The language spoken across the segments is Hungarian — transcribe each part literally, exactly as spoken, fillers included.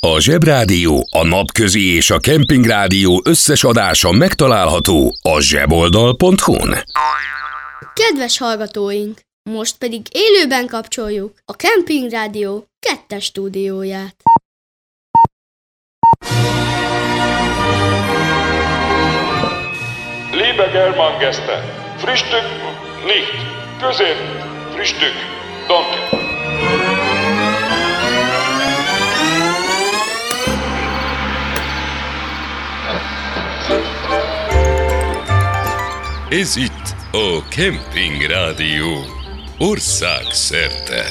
A Zsebrádió, a Napközi és a Kempingrádió összes adása megtalálható a zseboldal pont hu-n. Kedves hallgatóink, most pedig élőben kapcsoljuk a Kempingrádió kettes stúdióját. Liebe Germangäste, Frühstück nicht, Közép, Frühstück, danke. Ez itt a Kempingrádió országszerte.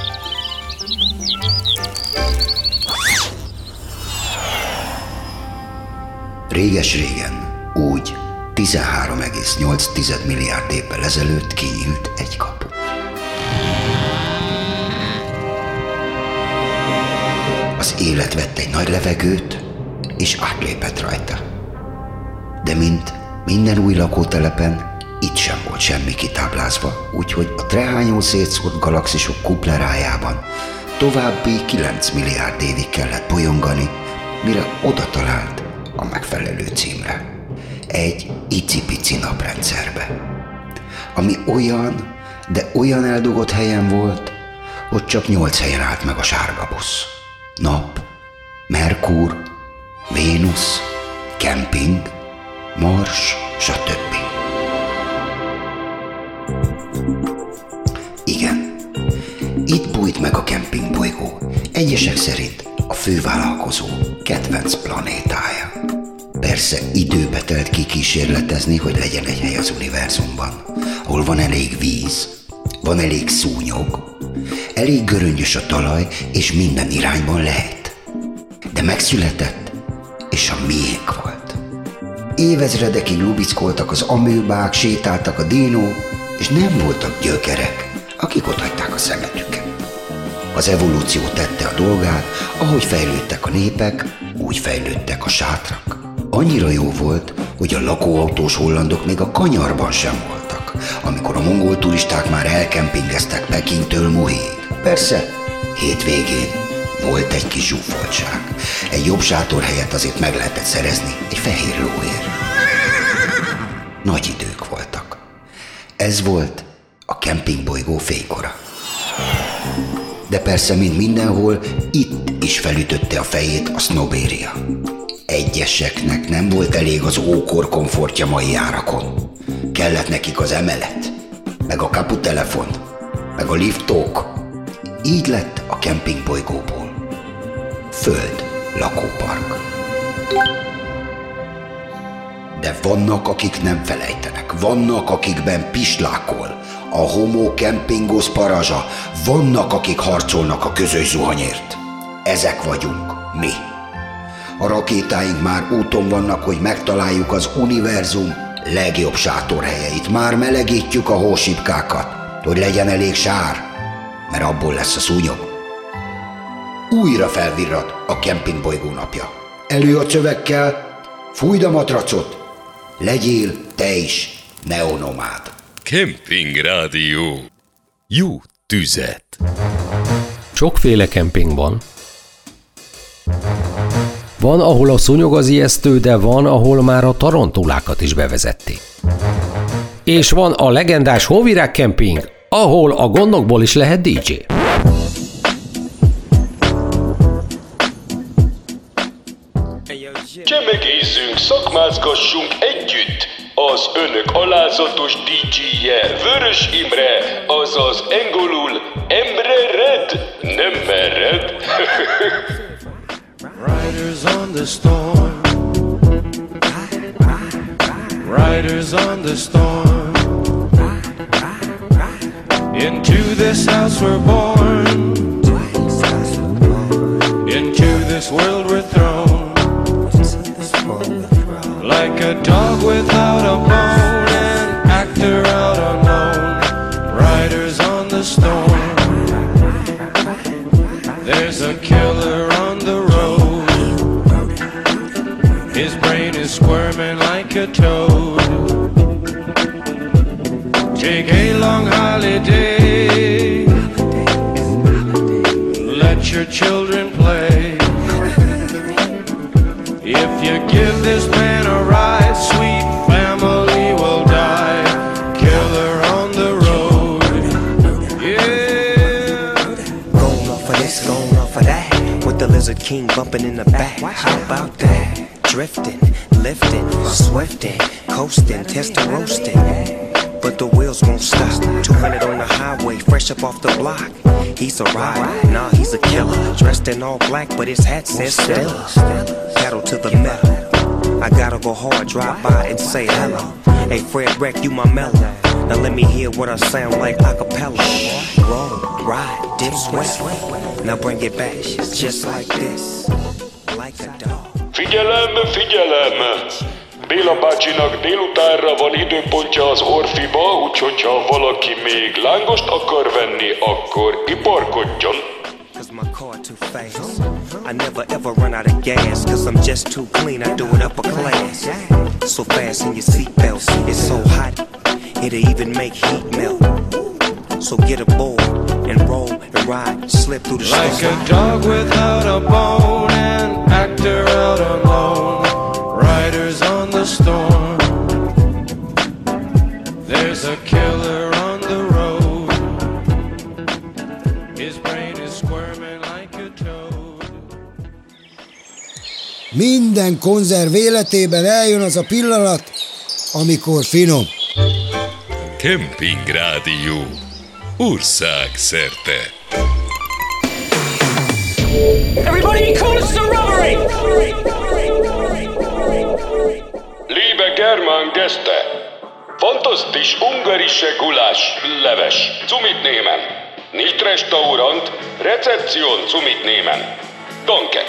Réges-régen, úgy tizenhárom egész nyolc milliárd évvel ezelőtt kinyílt egy kapu. Az élet vett egy nagy levegőt, és átlépett rajta. De mint minden új lakótelepen, itt sem volt semmi kitáblázva, úgyhogy a trehányó szétszórt galaxisok kuplerájában további kilenc milliárd évig kellett bolyongani, mire oda talált a megfelelő címre. Egy icipici naprendszerbe, ami olyan, de olyan eldugott helyen volt, hogy csak nyolc helyen állt meg a sárga busz. Nap, Merkur, Vénusz, kemping, Mars, stb. Igen, itt bújt meg a kempingbolygó, egyesek szerint a fővállalkozó kedvenc planétája. Persze időbe telt kikísérletezni, hogy legyen egy hely az univerzumban, ahol van elég víz, van elég szúnyog, elég göröngyös a talaj, és minden irányban lehet. De megszületett, és a miénk volt. Évezredekig lubickoltak az amőbák, sétáltak a dinók, és nem voltak gyökerek, akik otthagyták a szemetüket. Az evolúció tette a dolgát, ahogy fejlődtek a népek, úgy fejlődtek a sátrak. Annyira jó volt, hogy a lakóautós hollandok még a kanyarban sem voltak, amikor a mongol turisták már elkempingeztek Pekingtől Muhéig. Persze, hétvégén volt egy kis zsúfoltság. Egy jobb sátorhelyet azért meg lehetett szerezni egy fehér lóért. Nagy idők voltak. Ez volt a kempingbolygó fénykora. De persze, mint mindenhol, itt is felütötte a fejét a sznobéria. Egyeseknek nem volt elég az ókor komfortja mai árakon. Kellett nekik az emelet, meg a kaputelefon, meg a liftók. Így lett a kempingbolygóból föld lakópark. De vannak, akik nem felejtenek, vannak, akikben pislákol a homo kempingos parazsa, vannak, akik harcolnak a közös zuhanyért. Ezek vagyunk mi. A rakétáink már úton vannak, hogy megtaláljuk az univerzum legjobb sátorhelyeit. Már melegítjük a hósipkákat, hogy legyen elég sár, mert abból lesz a szúnyog. Újra felvirrat a kempingbolygó napja. Elő a csövekkel, fújd a matracot, legyél te is neonomád. Kempingrádió. Jó tüzet. Sokféle kemping van. Van, ahol a szúnyog az ijesztő, de van, ahol már a tarantulákat is bevezették. És van a legendás Hóvirág kemping, ahol a gondokból is lehet dé dzsé. Csemegézzünk, szakmázgassunk együtt! Az önök alázatos dé dzséje Vörös Imre, azaz angolul Emre Red, nem mered. Riders on the storm, riders on the storm, into this house we're born, into this world we're thrown, like a dog without a bone, an actor out unknown, riders on the storm, there's a killer on the road, his brain is squirming like a toad, take a long holiday, let your children play, If you give this man a ride, sweet family will die. Killer on the road, yeah. Going off of this, going off of that, with the Lizard King bumping in the back. How about that? Drifting, lifting, swifting, coasting, testing, roasting. But the wheels won't stop. two hundred on the highway, fresh up off the block. He's a rider, nah, he's a killer. Dressed in all black, but his hat says Stella. Pedal to the metal. I gotta go hard, drive by and say hello. Hey, Fred Wreck, you my mellow. Now let me hear what I sound like a cappella. Roll, ride, dip, sweat. Now bring it back, just like this. Like a dog. Figyelem, figyelem! Béla bácsinak délutánra van időpontja az Orfiba, úgyhogy ha valaki még lángost akar venni, akkor iparkodjon. Cause my car too fast. I never ever run out of gas. Cause I'm just too clean, I do it upper class. So fast in your seatbelts, it's so hot, it'll even make heat melt. So get aboard and roll and ride, slip through the storm. Like a dog without a bone, an actor out alone, riders on the storm. There's a killer on the road. His brain is squirming like a toad. Minden konzerv életében eljön az a pillanat, amikor finom. Kemping Rádió. Országszerte. Everybody be cool, this is a robbery! Liebe Germán Gäste, fantastisch ungarische Gulasch, leves, zu mitnehmen. Nicht Restaurant, Rezeption zu mitnehmen. Danke.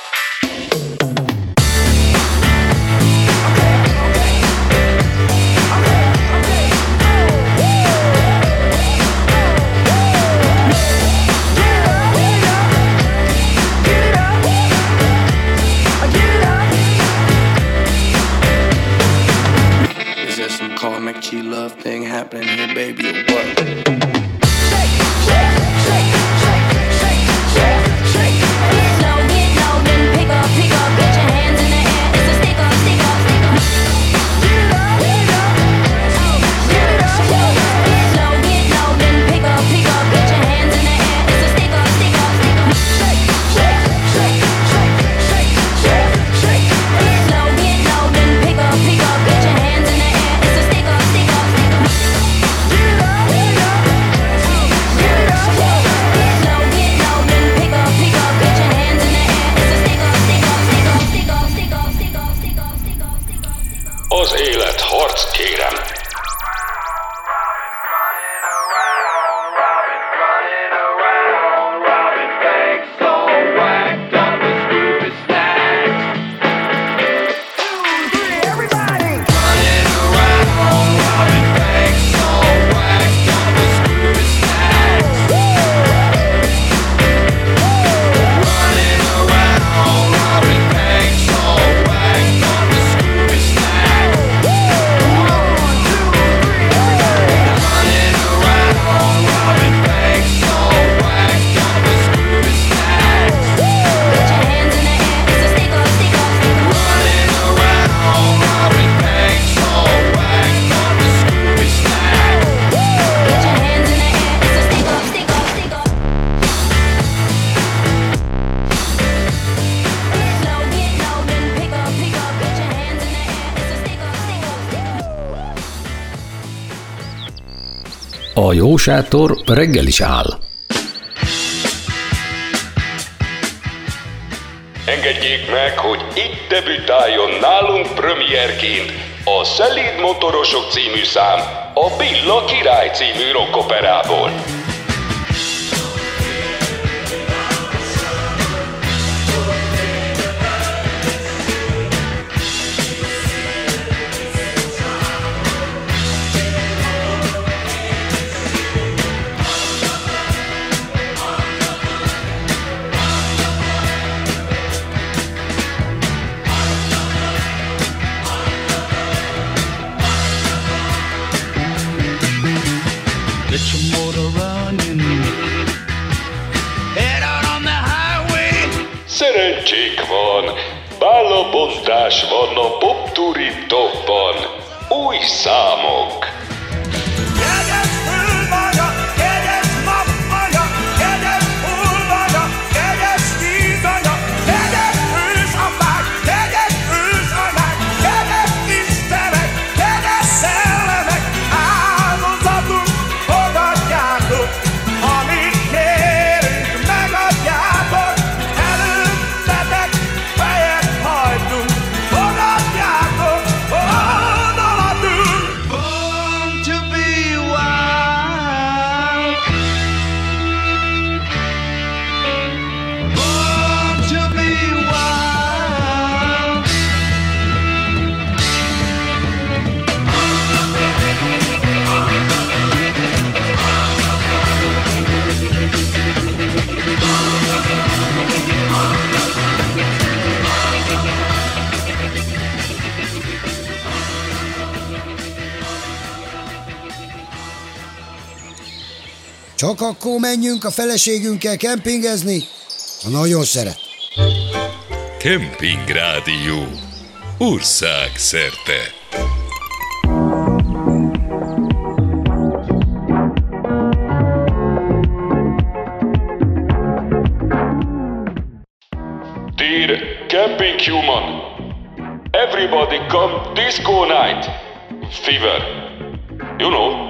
Call McGee love thing happening here, baby, or what? Az élet harc, kérem! A jó sátor reggel is áll. Engedjék meg, hogy itt debütáljon nálunk premierként a Szelíd motorosok című szám a Billa király című rockoperából. Szerencsék van, Bálabontás van a Popturi Topban. Új számok. Kegyes fül vagy a kegyes nap vagy a kegyes hull vagy a kegyes víz vagy a kegyes ős apák, kegyes ős anyák, kegyes istenek, kegyes szellemek, áldozatunk fogadjátok, amit kérünk, megadjátok, előttetek fejet hajtunk, fogadjátok, odaadunk. Born to be wild, born to be wild. Csak akkor menjünk a feleségünkkel kempingezni, ha nagyon szeret. Camping Rádió. Ország szerte. Dear Camping Human, everybody come disco night. Fever. You know.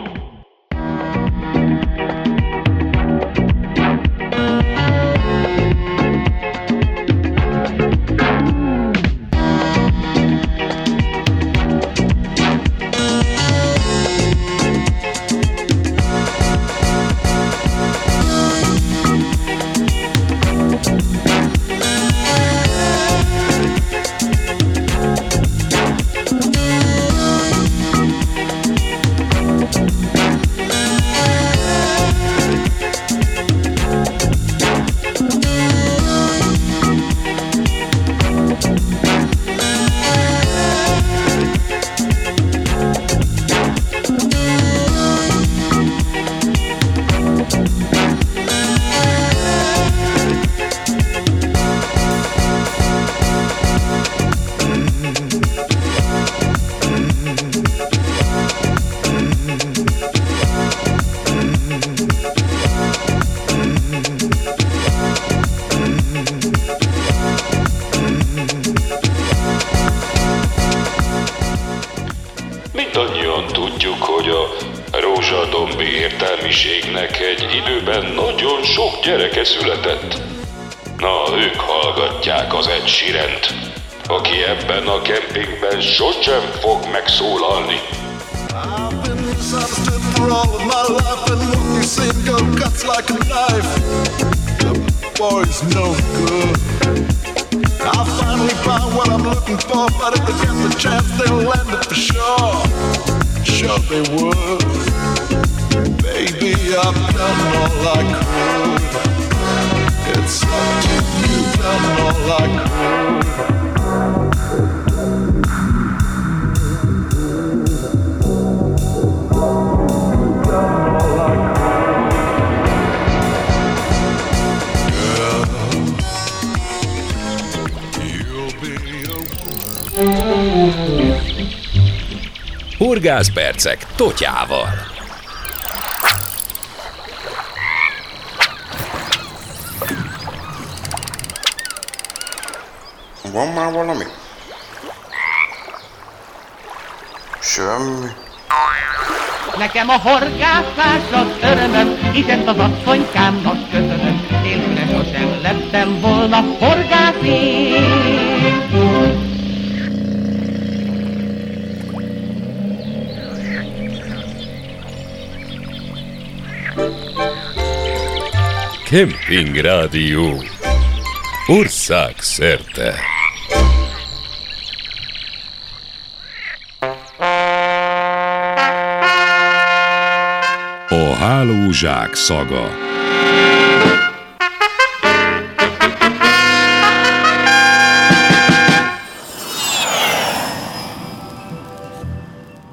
Mindannyian tudjuk, hogy a rózsadombi értelmiségnek egy időben nagyon sok gyereke született. Na, ők hallgatják az Ed Sheerant, aki ebben a kempingben sosem fog megszólalni. I've been misunderstood for all of my life, and what you say go cuts like a knife. The boy's no good. I finally found what I'm looking for, but if they get the chance, they'll land it for sure. Sure they would. Baby, I've done all I could. It's up to you, done all I could. Horgászpercek Totyával. Van már valami? Semmi. Nekem a horgászás az örömöm, így ezt az asszonykámnak köszönöm. Nélküle sosem lettem volna horgász én. Camping Rádió. Ország szerte. A hálózsák szaga.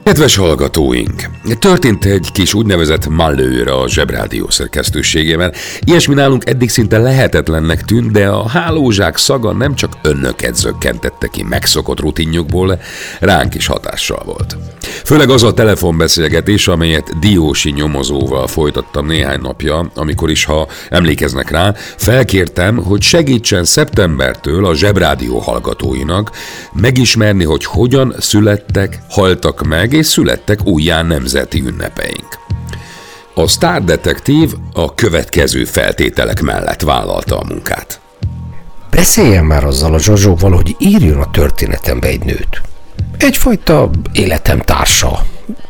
Kedves hallgatóink! Történt egy kis úgynevezett malőr a Zsebrádió szerkesztőségében. Ilyesmi nálunk eddig szinte lehetetlennek tűnt, de a hálózsák szaga nem csak önöket zökkentette ki megszokott rutinjukból, ránk is hatással volt. Főleg az a telefonbeszélgetés, amelyet Diósi nyomozóval folytattam néhány napja, amikor is, ha emlékeznek rá, felkértem, hogy segítsen szeptembertől a Zsebrádió hallgatóinak megismerni, hogy hogyan születtek, haltak meg és születtek újjá nemzeti ünnepeink. A sztárdetektív a következő feltételek mellett vállalta a munkát. Beszéljen már azzal a Zsazsóval, hogy írjon a történetembe egy nőt. Egyfajta életem társa,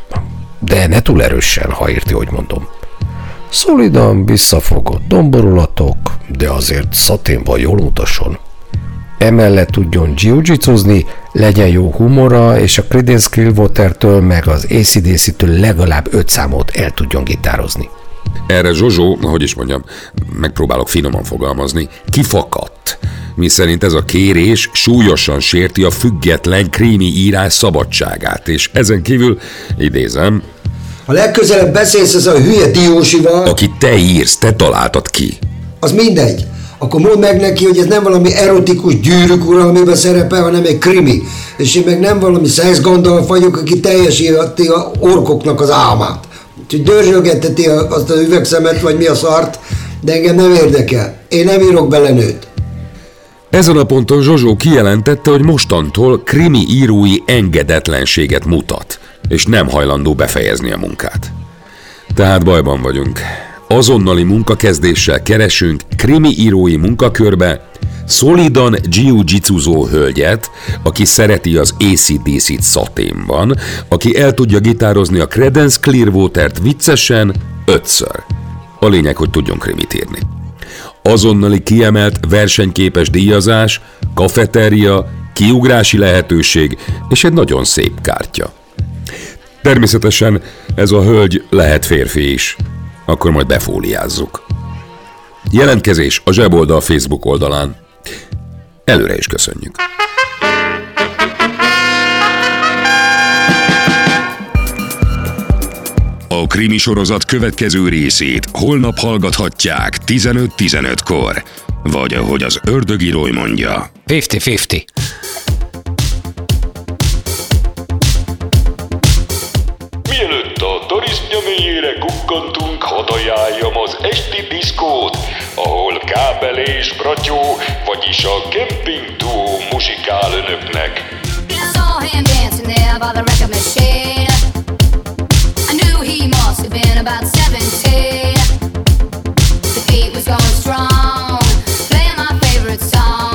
de ne túl erősen, ha érti, hogy mondom. Szolidan visszafogott domborulatok, de azért szaténban jól mutasson. Emellett tudjon jiu-jitsuzni, legyen jó humora, és a Creedence Clearwater-től meg az á cé dé cé-től legalább öt számot el tudjon gitározni. Erre Zsozsó, hogy is mondjam, megpróbálok finoman fogalmazni, kifakadt, miszerint ez a kérés súlyosan sérti a független krími írás szabadságát, és ezen kívül, idézem, ha legközelebb beszélsz ez a hülye Diósival, aki te írsz, te találtad ki. Az mindegy. Akkor mondd meg neki, hogy ez nem valami erotikus gyűrűk uralmébe szerepel, hanem egy krimi. És én meg nem valami szexgandalf vagyok, aki teljesíti a orkoknak az álmát. Úgyhogy dörzsölgeteti azt az üvegszemet, vagy mi a szart, de engem nem érdekel. Én nem írok bele nőt. Ezen a ponton Zsozsó kijelentette, hogy mostantól krimi írói engedetlenséget mutat, és nem hajlandó befejezni a munkát. Tehát bajban vagyunk. Azonnali munkakezdéssel keresünk krimi írói munkakörbe szolidan jiu-jitsuzó hölgyet, aki szereti az á cé dé cé-t szaténban, aki el tudja gitározni a Creedence Clearwater-t viccesen ötször. A lényeg, hogy tudjon krimit írni. Azonnali kiemelt versenyképes díjazás, kafeteria, kiugrási lehetőség és egy nagyon szép kártya. Természetesen ez a hölgy lehet férfi is. Akkor majd befóliázzuk. Jelentkezés a Zseboldal Facebook oldalán. Előre is köszönjük. A krimi sorozat következő részét holnap hallgathatják tizenöt tizenötkor. Vagy ahogy az ördögírói mondja, ötven-ötven. Mielőtt a tarisztja mélyére kukkantunk, hadd ajánljam az esti diszkót, ahol Kábel és Bratyó, vagyis a Camping Duo muzsikál önöknek. Saw him dancing there by the record machine. I knew he must have been about seventeen. The beat was going strong, playing my favorite song.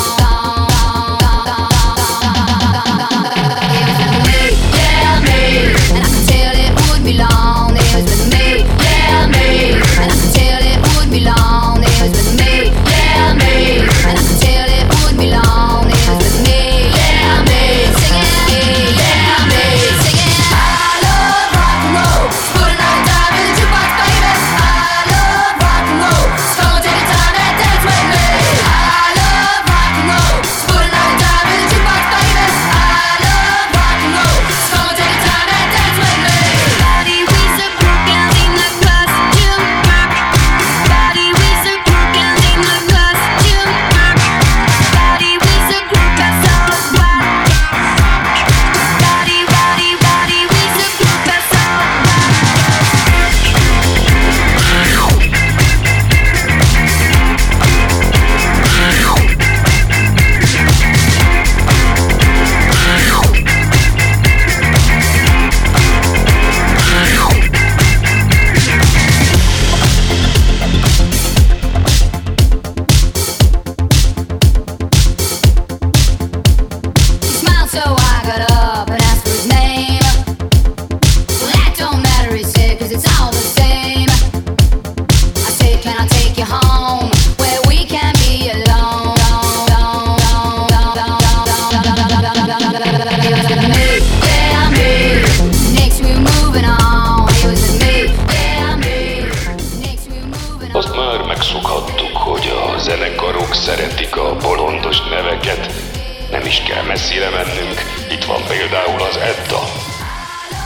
Szeretik a bolondos neveket, nem is kell messzire mennünk, itt van például az Edda.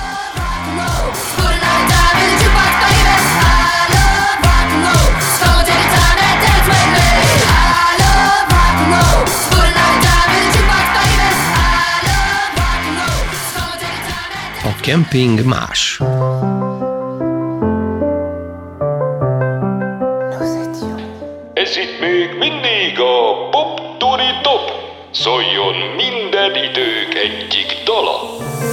kemping más. Ez itt még mindig a Pop Turi Top. Szóljon minden idők egyik dala.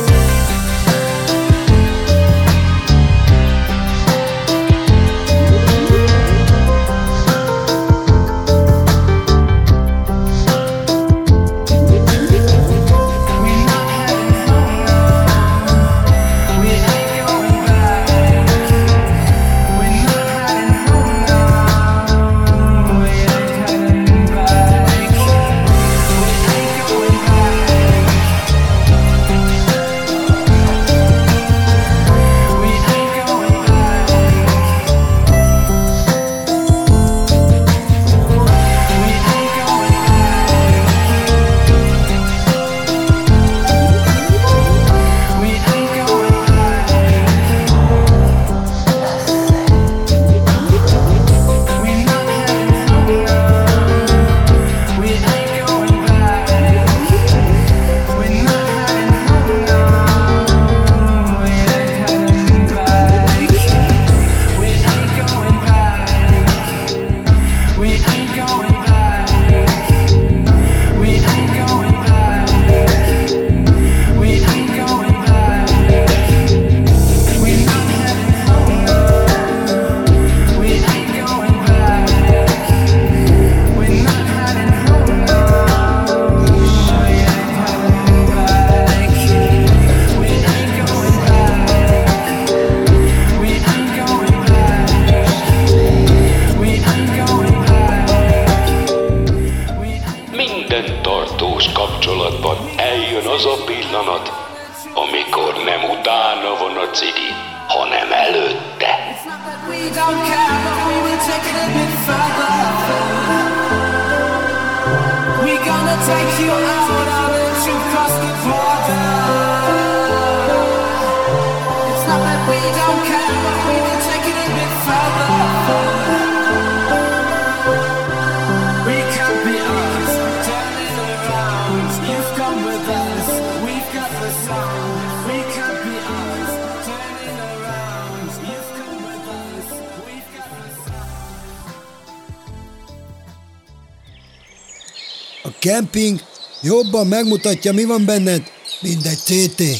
A kemping jobban megmutatja, mi van benned, mint egy cé té.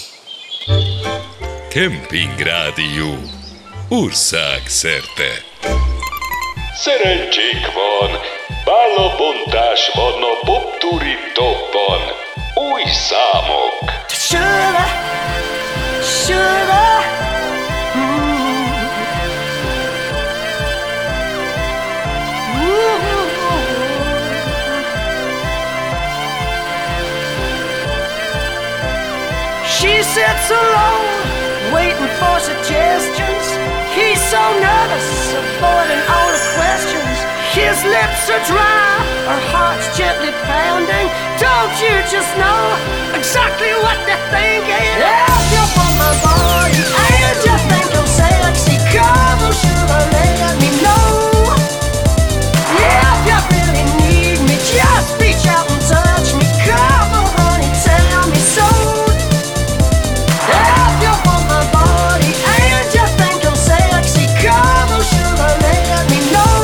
Kemping Rádió. Országszerte. Szerencsék van, bálabontás van a Pop Turi Topban. Új számok. Sugar, sugar, mm. She sits alone, waiting for suggestions. He's so nervous, avoiding all the questions. His lips are dry, her heart's gently pounding. Don't you just know exactly what they're thinking? If you're from my body and you think I'm sexy, come on, sugar, let me know. If you really need me, just reach out and touch me. Come on, honey, tell me so. If you're from my body and you think I'm sexy, come on, sugar, let me know.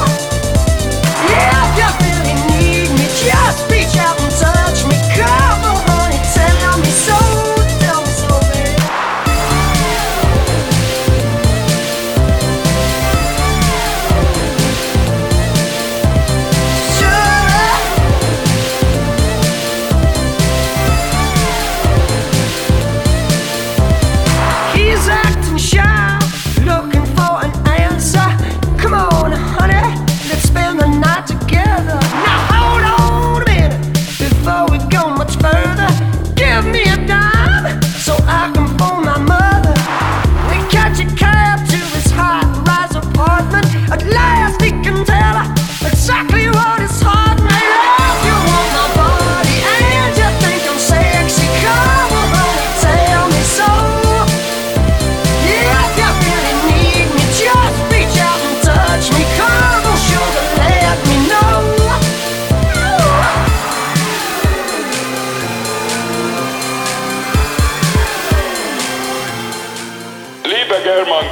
If you really need me, just reach out and touch me. Come on, honey, tell me so. Tell me so, baby.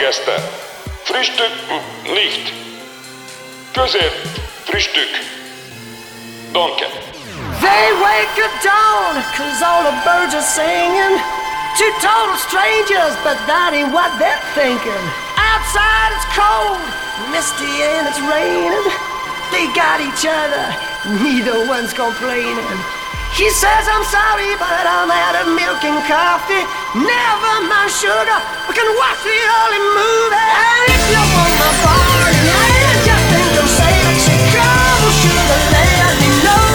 Gäste. Frühstück nicht. Közért Frühstück. Danke. They wake at dawn, cause all the birds are singing. Two total strangers, but that ain't what they're thinking. Outside it's cold, misty and it's raining. They got each other, neither one's complaining. He says, I'm sorry, but I'm out of milk and coffee. Never mind sugar, we can watch the early movie. And if you want my bar, yeah, just think I'm saying, say, come on, sugar, let me know.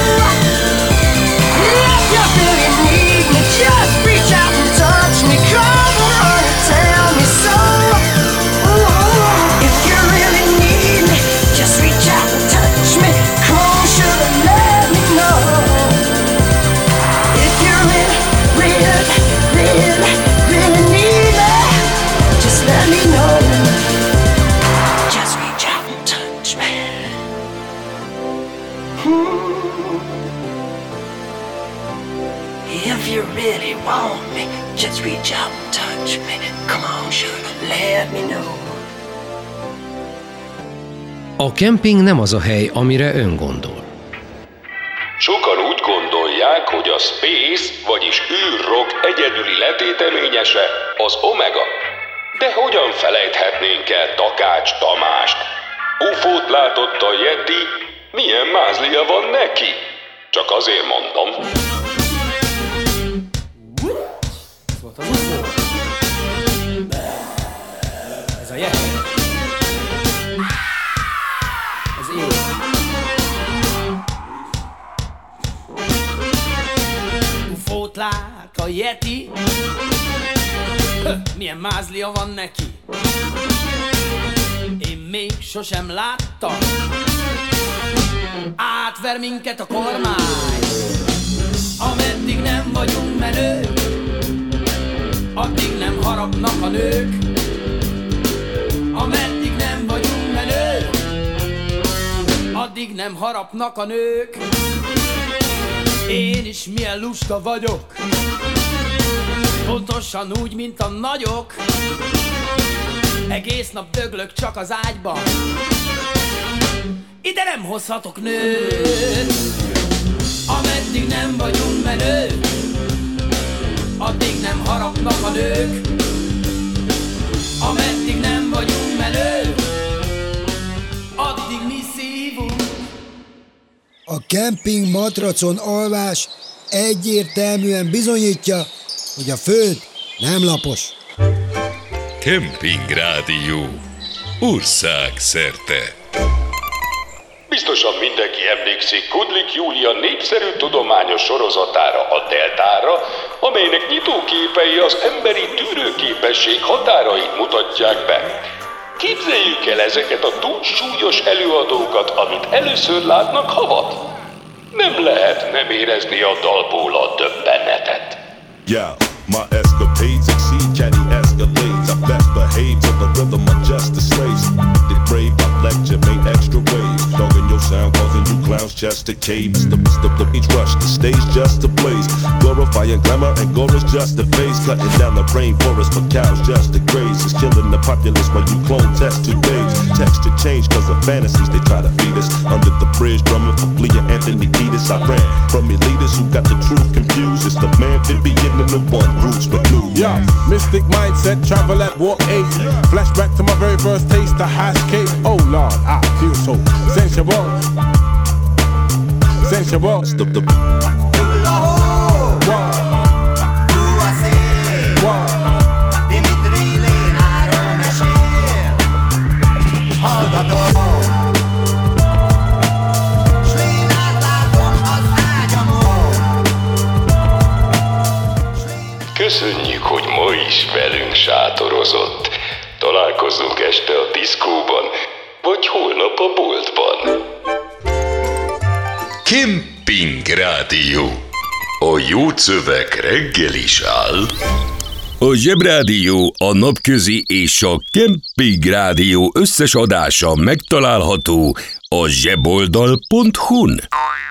If you really need me, just reach out and touch me. Come on and tell me so. Ooh, if you really need me, just reach out and touch me. Come on, sugar, let me know. If you really, really, really, really need me, just let me know. Just reach out and touch me. Hmm. If you really want me, just reach out and touch me. Come on, sugar, let me know. A kemping nem az a hely, amire ön gondol. Sokan úgy gondolják, hogy a space, vagyis űrrock egyedüli letéteményese az Omega. De hogyan felejthetnénk el Takács Tamást? ufót látott a Yeti, milyen mázlia van neki? Csak azért mondom. Ez a Yeti. Ez én. Ufót lát a Yeti. Milyen mázlia van neki? Én még sosem láttam. Átver minket a kormány. Ameddig nem vagyunk menők, addig nem harapnak a nők. Ameddig nem vagyunk menők, addig nem harapnak a nők. Én is milyen lusta vagyok, pontosan úgy, mint a nagyok. Egész nap döglök csak az ágyban, ide nem hozhatok nőt. Ameddig nem vagyunk menők, addig nem harapnak a nők. Ameddig nem vagyunk menők, addig mi szívunk. A kemping matracon alvás egyértelműen bizonyítja, hogy a föld nem lapos. Kempingrádió. Országszerte. Biztosan mindenki emlékszik Kudlik Júlia népszerű tudományos sorozatára, a Deltára, amelynek nyitóképei az emberi tűrőképesség határait mutatják be. Képzeljük el ezeket a túlsúlyos előadókat, amit először látnak havat. Nem lehet nem érezni a dalból a döbbenetet. Yeah, my escapades exceed catty escalades. I best behave to the rhythm of justice slaves. The brave, I lecture, made extra waves. Dogging your sound, causing you clowns just to cave. The, the, the beach rush, the stage just to blaze. Glorifying glamour and gore is just the face. Cutting down the rainforest for cows just to graze. It's killing the populace when you clone test two days. Texture change cause of fantasies they try to feed us. Under the bridge drumming for Flea Anthony Kiedis. I ran from elitists who got the truth confused. It's the man Vivian and the one roots but new. Yeah, mystic mindset, travel at walk eight. Flashback to my very first taste, the hash cake. Oh Lord, I feel so sensual. Sensual. Stop the Köszönjük, hogy ma is velünk sátorozott. Találkozzunk este a diszkóban, vagy holnap a boltban. Kempingrádió. A jó szöveg reggel is áll. A Zsebrádió, a Napközi és a Kempingrádió összes adása megtalálható a zseboldal pont hu-n.